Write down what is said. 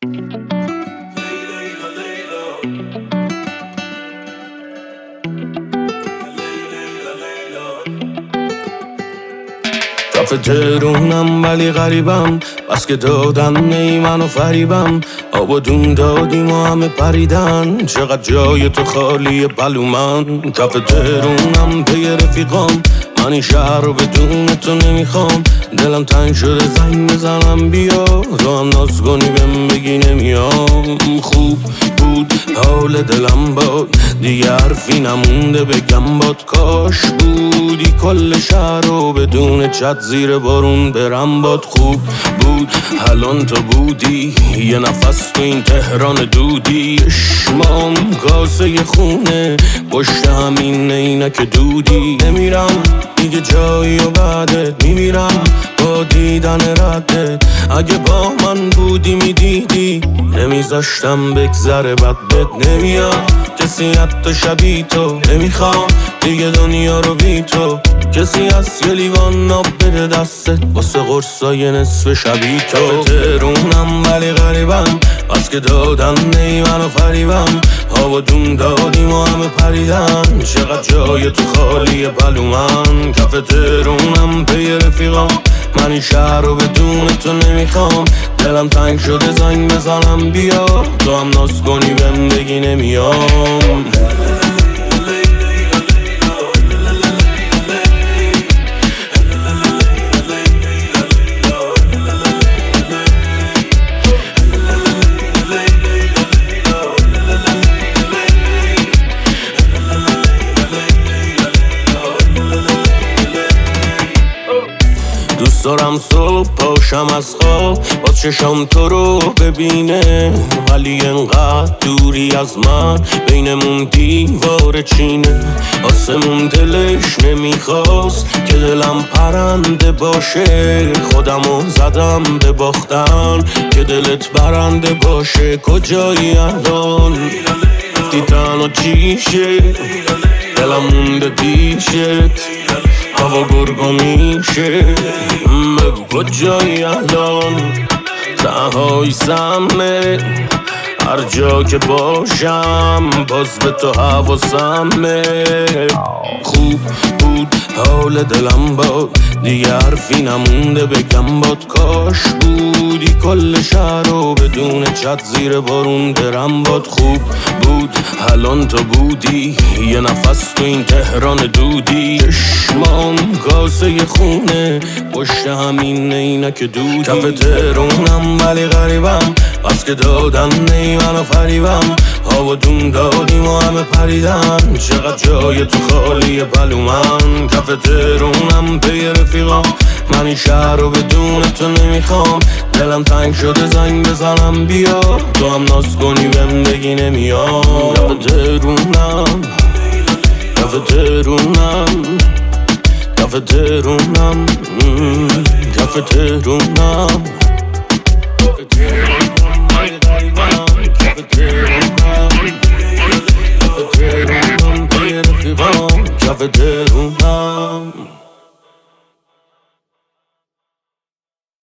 کف تهرونم ولی غریبم، بس که دادن نی منو فریبم. آب و دون دادیم و همه پریدن، چقدر جای تو خالیه بلومن. کف تهرونم پی رفیقام، من این شهر رو بدون تو نمیخوام. دلم تنگ شده زنگ بزنم بیا، تو هم ناز کنی بهم بگی نمیام. خوب بود حال دلم باد، دیگه حرفی نمونده بگم باد. کاش بودی کل شهر رو بدون چت زیر بارون برم باد. خوب بود الان تو بودی، یه نفس تو این تهران دودی. اشمام کاسه خونه پشت همین عینک دودی. نمیرم دیگه جایی و بعدت میمیرم با دیدن ردت. اگه با من بودی میدیدی نمیذاشتم بگذره بد بد. نمیاد کسی حتی شبیه تو، نمیخوام دیگه دنیا رو بی تو. کسی از یه لیوان آب بده دستت واسه قرصای نصف شبیه تو. تهرونم ولی غریبم، بس که دادن نی منو فریبم. آب و دون دادیم و همه پریدن، چقدر جای تو خالیه بلومن. کف تهرونم پی رفیقام، من این شهر رو بدون تو نمیخوام. دلم تنگ شده زنگ بزنم بیا، تو هم ناز کنی بهم بگی نمیام. دوست دارم صبح پاشم از خواب باز چشم تو رو ببینه، ولی انقدر دوری از من بینمون دیوار چینه. آسمون دلش نمیخواست که دلم پرنده باشه، خودمو زدم به باختن که دلت برنده باشه. کجایی الان رفتی تنها چیشه، دلم مونده پیشت هوا گرگا میشه. بگو کجایی الان تنهایی سمه، هر جا که باشم باز به تو حواسمه. خوب بود حال دلم باد، دیگه حرفی نمونده بگم باد. کاش بودی کل شهر رو بدون چت زیر بارون برم باد. خوب بود الان تو بودی، یه نفس تو این تهران دودی. اشمام کاسه خونه پشت همین عینک دودی. کف تهرونم ولی غریبم، بس که دادن نی منو فریبم. آب و دون دادیم و همه پریدن، چقدر جای تو خالیه بلومن. کف تهرونم پی رفیقام، من این شهر رو بدون تو نمیخوام. دلم تنگ شده زنگ بزنم بیا، تو هم ناز کنی بهم بگی نمیام. کف تهرونم، کف تهرونم، کف تهرونم، کف تهرونم. کف تهرونم